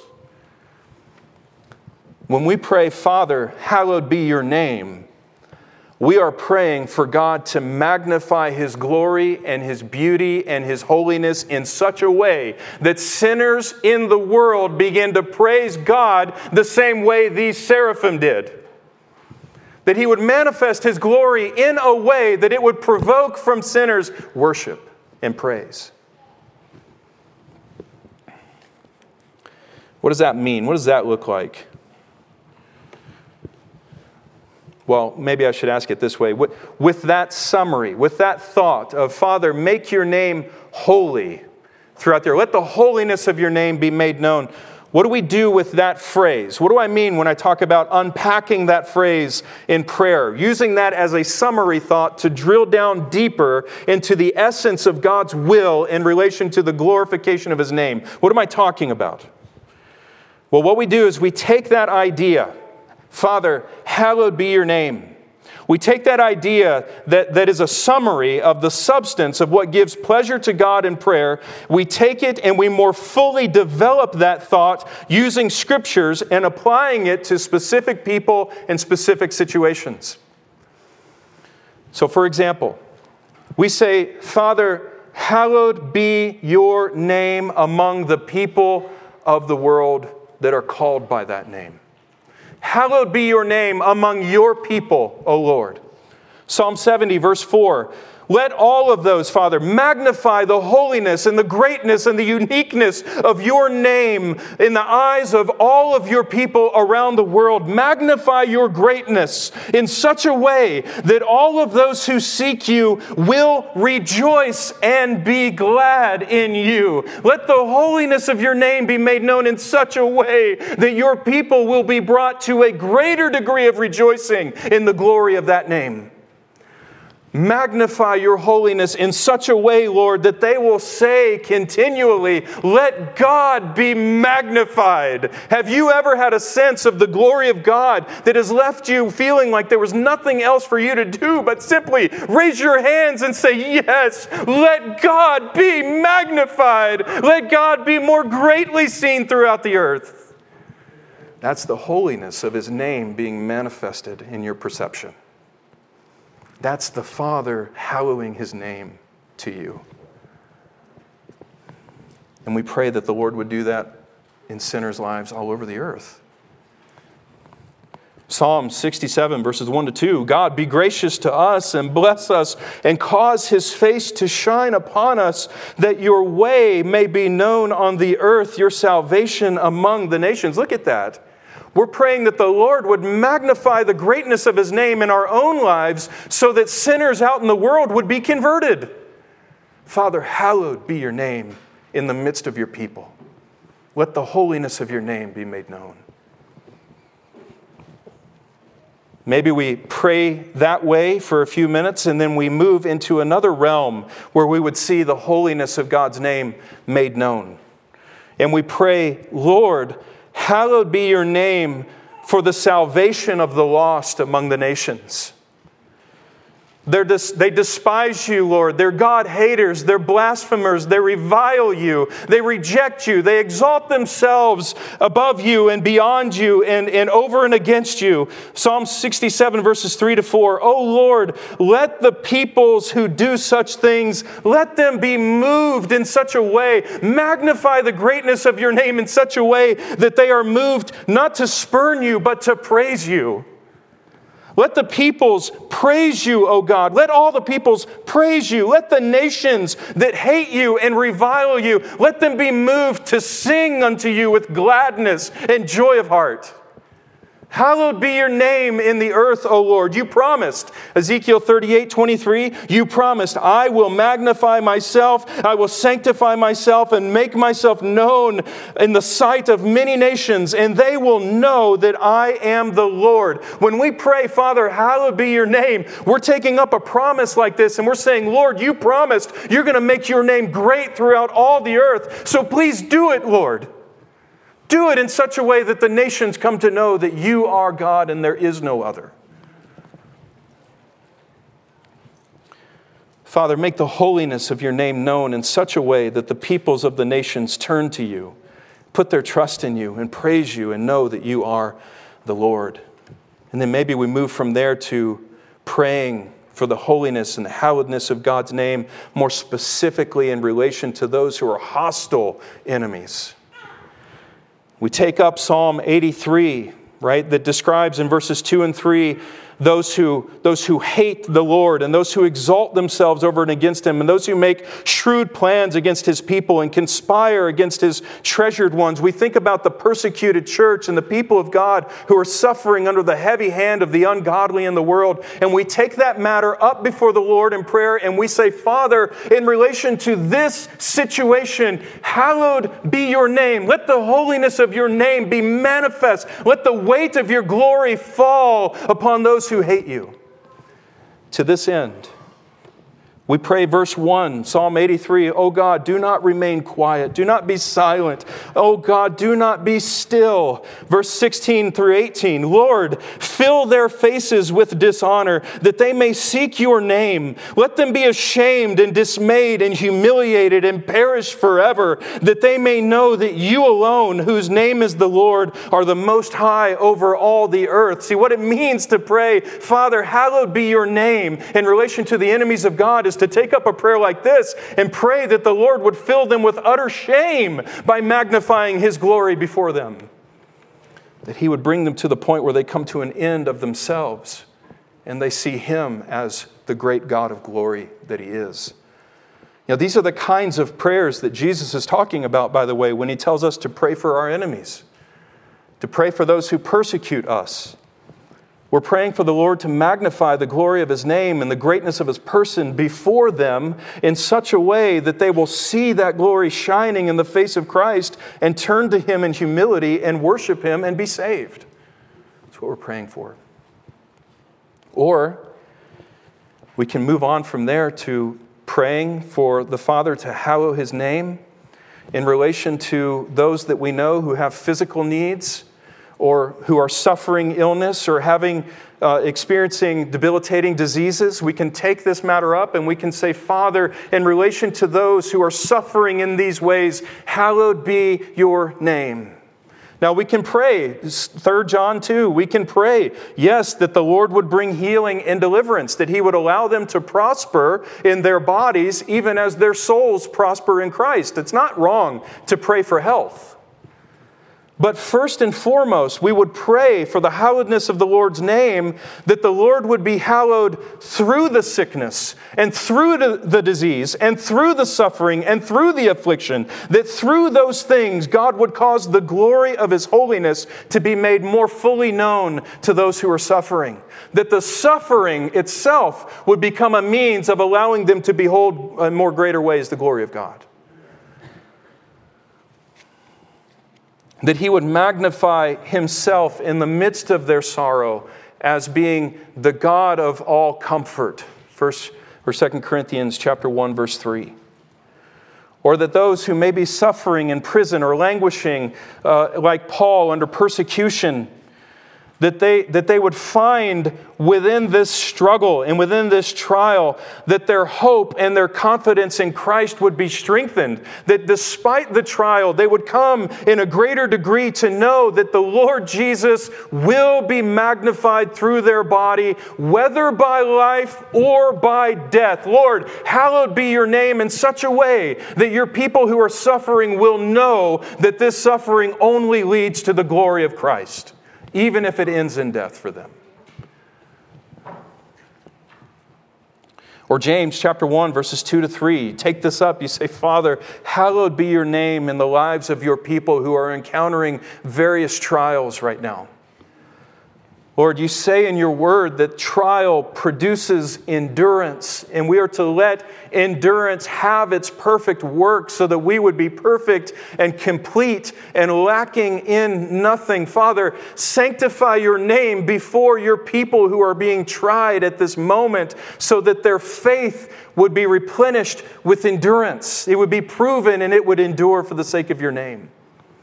When we pray, Father, hallowed be your name, we are praying for God to magnify His glory and His beauty and His holiness in such a way that sinners in the world begin to praise God the same way these seraphim did. That He would manifest His glory in a way that it would provoke from sinners worship and praise. What does that mean? What does that look like? Well, maybe I should ask it this way. With that summary, with that thought of, Father, make your name holy throughout there. Let the holiness of your name be made known. What do we do with that phrase? What do I mean when I talk about unpacking that phrase in prayer? Using that as a summary thought to drill down deeper into the essence of God's will in relation to the glorification of His name. What am I talking about? Well, what we do is we take that idea, Father, hallowed be your name. We take that idea that, that is a summary of the substance of what gives pleasure to God in prayer. We take it and we more fully develop that thought using scriptures and applying it to specific people and specific situations. So, for example, we say, Father, hallowed be your name among the people of the world that are called by that name. Hallowed be your name among your people, O Lord. Psalm seventy, verse four. Let all of those, Father, magnify the holiness and the greatness and the uniqueness of your name in the eyes of all of your people around the world. Magnify your greatness in such a way that all of those who seek you will rejoice and be glad in you. Let the holiness of your name be made known in such a way that your people will be brought to a greater degree of rejoicing in the glory of that name. Magnify your holiness in such a way, Lord, that they will say continually, let God be magnified. Have you ever had a sense of the glory of God that has left you feeling like there was nothing else for you to do but simply raise your hands and say, yes, let God be magnified. Let God be more greatly seen throughout the earth. That's the holiness of His name being manifested in your perception. That's the Father hallowing His name to you. And we pray that the Lord would do that in sinners' lives all over the earth. Psalm sixty-seven, verses one to two. God, be gracious to us and bless us and cause His face to shine upon us, that your way may be known on the earth, your salvation among the nations. Look at that. We're praying that the Lord would magnify the greatness of His name in our own lives so that sinners out in the world would be converted. Father, hallowed be your name in the midst of your people. Let the holiness of your name be made known. Maybe we pray that way for a few minutes and then we move into another realm where we would see the holiness of God's name made known. And we pray, Lord, hallowed be your name for the salvation of the lost among the nations. They're dis- they despise you, Lord. They're God haters. They're blasphemers. They revile you. They reject you. They exalt themselves above you and beyond you and, and over and against you. Psalm sixty-seven verses three to four. Oh Lord, let the peoples who do such things, let them be moved in such a way. Magnify the greatness of your name in such a way that they are moved not to spurn you, but to praise you. Let the peoples praise you, O God. Let all the peoples praise you. Let the nations that hate you and revile you, let them be moved to sing unto you with gladness and joy of heart. Hallowed be your name in the earth, O Lord. You promised, Ezekiel thirty-eight twenty-three, you promised, I will magnify myself, I will sanctify myself and make myself known in the sight of many nations, and they will know that I am the Lord. When we pray, Father, hallowed be your name, we're taking up a promise like this, and we're saying, Lord, you promised you're going to make your name great throughout all the earth, so please do it, Lord. Do it in such a way that the nations come to know that you are God and there is no other. Father, make the holiness of your name known in such a way that the peoples of the nations turn to you, put their trust in you, and praise you and know that you are the Lord. And then maybe we move from there to praying for the holiness and the hallowedness of God's name, more specifically in relation to those who are hostile enemies. We take up Psalm eighty-three, right, that describes in verses two and three those who, those who hate the Lord and those who exalt themselves over and against Him and those who make shrewd plans against His people and conspire against His treasured ones. We think about the persecuted church and the people of God who are suffering under the heavy hand of the ungodly in the world. And we take that matter up before the Lord in prayer and we say, Father, in relation to this situation, hallowed be your name. Let the holiness of your name be manifest. Let the weight of your glory fall upon those who hate you. To this end, we pray verse one, Psalm eighty-three, O God, do not remain quiet. Do not be silent. O God, do not be still. Verse sixteen through eighteen, Lord, fill their faces with dishonor that they may seek your name. Let them be ashamed and dismayed and humiliated and perish forever, that they may know that you alone, whose name is the Lord, are the most high over all the earth. See, what it means to pray, Father, hallowed be your name in relation to the enemies of God is to take up a prayer like this and pray that the Lord would fill them with utter shame by magnifying His glory before them. That He would bring them to the point where they come to an end of themselves and they see Him as the great God of glory that He is. Now, these are the kinds of prayers that Jesus is talking about, by the way, when He tells us to pray for our enemies, to pray for those who persecute us. We're praying for the Lord to magnify the glory of His name and the greatness of His person before them in such a way that they will see that glory shining in the face of Christ and turn to Him in humility and worship Him and be saved. That's what we're praying for. Or we can move on from there to praying for the Father to hallow His name in relation to those that we know who have physical needs, or who are suffering illness or having uh, experiencing debilitating diseases. We can take this matter up and we can say, Father, in relation to those who are suffering in these ways, hallowed be your name. Now we can pray, Third John two, we can pray, yes, that the Lord would bring healing and deliverance, that He would allow them to prosper in their bodies even as their souls prosper in Christ. It's not wrong to pray for health. But first and foremost, we would pray for the hallowedness of the Lord's name, that the Lord would be hallowed through the sickness and through the disease and through the suffering and through the affliction, that through those things God would cause the glory of His holiness to be made more fully known to those who are suffering, that the suffering itself would become a means of allowing them to behold in more greater ways the glory of God. That He would magnify Himself in the midst of their sorrow as being the God of all comfort. First or Second Corinthians chapter one, verse three. Or that those who may be suffering in prison or languishing, uh, like Paul, under persecution, that they, that they would find within this struggle and within this trial that their hope and their confidence in Christ would be strengthened. That despite the trial, they would come in a greater degree to know that the Lord Jesus will be magnified through their body, whether by life or by death. Lord, hallowed be your name in such a way that your people who are suffering will know that this suffering only leads to the glory of Christ, even if it ends in death for them. Or James chapter one, verses two to three. Take this up. You say, Father, hallowed be your name in the lives of your people who are encountering various trials right now. Lord, you say in your word that trial produces endurance, and we are to let endurance have its perfect work so that we would be perfect and complete and lacking in nothing. Father, sanctify your name before your people who are being tried at this moment so that their faith would be replenished with endurance. It would be proven and it would endure for the sake of your name.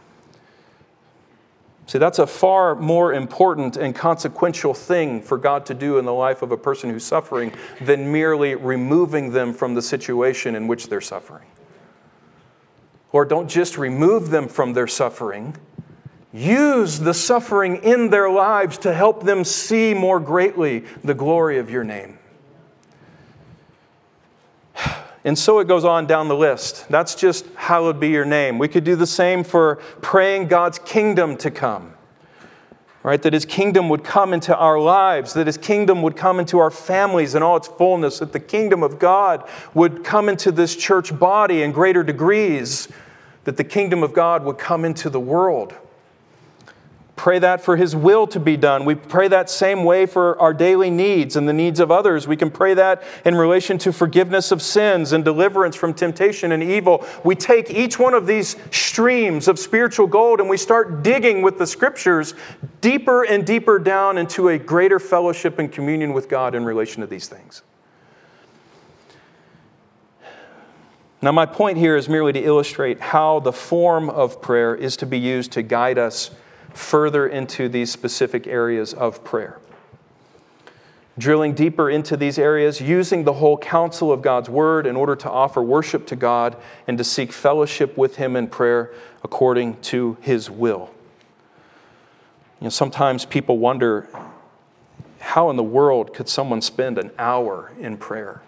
See, that's a far more important and consequential thing for God to do in the life of a person who's suffering than merely removing them from the situation in which they're suffering. Or don't just remove them from their suffering. Use the suffering in their lives to help them see more greatly the glory of your name. And so it goes on down the list. That's just hallowed be your name. We could do the same for praying God's kingdom to come. Right? That His kingdom would come into our lives, that His kingdom would come into our families in all its fullness, that the kingdom of God would come into this church body in greater degrees, that the kingdom of God would come into the world. Pray that for His will to be done. We pray that same way for our daily needs and the needs of others. We can pray that in relation to forgiveness of sins and deliverance from temptation and evil. We take each one of these streams of spiritual gold and we start digging with the Scriptures deeper and deeper down into a greater fellowship and communion with God in relation to these things. Now, my point here is merely to illustrate how the form of prayer is to be used to guide us further into these specific areas of prayer. Drilling deeper into these areas, using the whole counsel of God's Word in order to offer worship to God and to seek fellowship with Him in prayer according to His will. You know, sometimes people wonder, how in the world could someone spend an hour in prayer?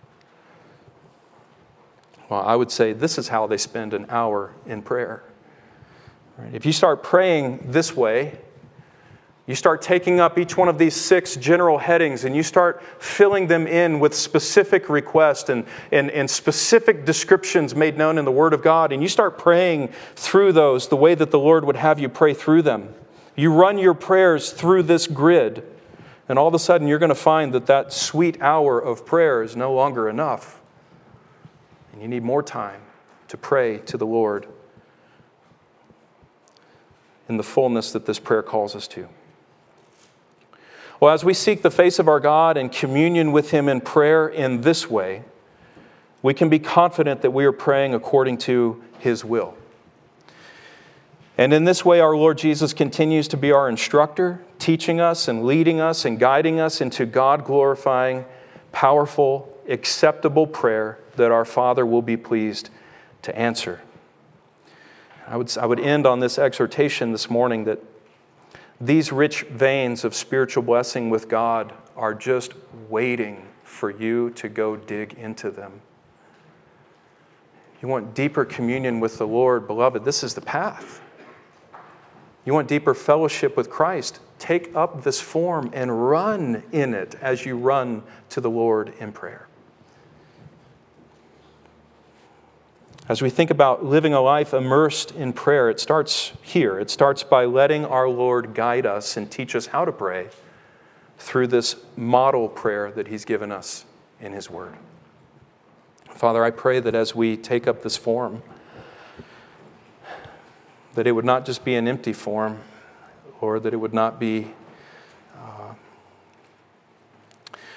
Well, I would say this is how they spend an hour in prayer. If you start praying this way, you start taking up each one of these six general headings and you start filling them in with specific requests and, and, and specific descriptions made known in the Word of God, and you start praying through those the way that the Lord would have you pray through them. You run your prayers through this grid, and all of a sudden you're going to find that that sweet hour of prayer is no longer enough. And you need more time to pray to the Lord in the fullness that this prayer calls us to. Well, as we seek the face of our God and communion with Him in prayer in this way, we can be confident that we are praying according to His will. And in this way, our Lord Jesus continues to be our instructor, teaching us and leading us and guiding us into God-glorifying, powerful, acceptable prayer that our Father will be pleased to answer. I would, I would end on this exhortation this morning that these rich veins of spiritual blessing with God are just waiting for you to go dig into them. You want deeper communion with the Lord, beloved, this is the path. You want deeper fellowship with Christ, take up this form and run in it as you run to the Lord in prayer. As we think about living a life immersed in prayer, it starts here. It starts by letting our Lord guide us and teach us how to pray through this model prayer that He's given us in His Word. Father, I pray that as we take up this form, that it would not just be an empty form, or that it would not be uh,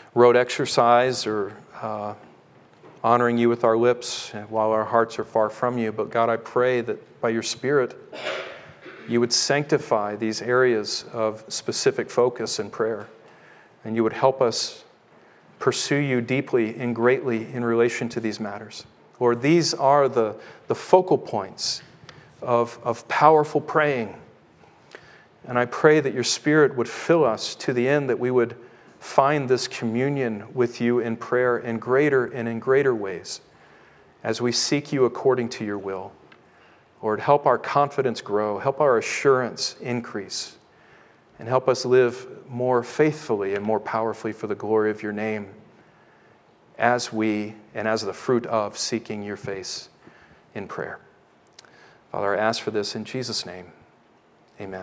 rote exercise or uh, honoring you with our lips while our hearts are far from you. But God, I pray that by your Spirit, you would sanctify these areas of specific focus and prayer, and you would help us pursue you deeply and greatly in relation to these matters. Lord, these are the, the focal points of, of powerful praying. And I pray that your Spirit would fill us to the end that we would find this communion with you in prayer in greater and in greater ways as we seek you according to your will. Lord, help our confidence grow, help our assurance increase, and help us live more faithfully and more powerfully for the glory of your name as we, and as the fruit of, seeking your face in prayer. Father, I ask for this in Jesus' name. Amen.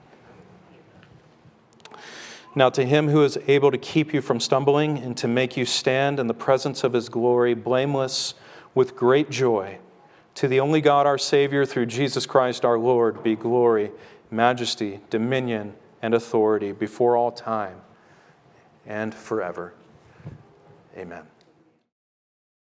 Now to him who is able to keep you from stumbling and to make you stand in the presence of his glory, blameless with great joy, to the only God our Savior, through Jesus Christ our Lord, be glory, majesty, dominion, and authority before all time and forever. Amen.